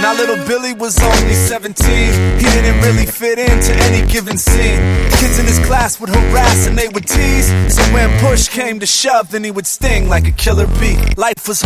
Now little Billy was only 17. He didn't really fit into any given scene. Kids in his class would harass and they would tease. So when push came to shove, then he would sting like a killer bee. Life was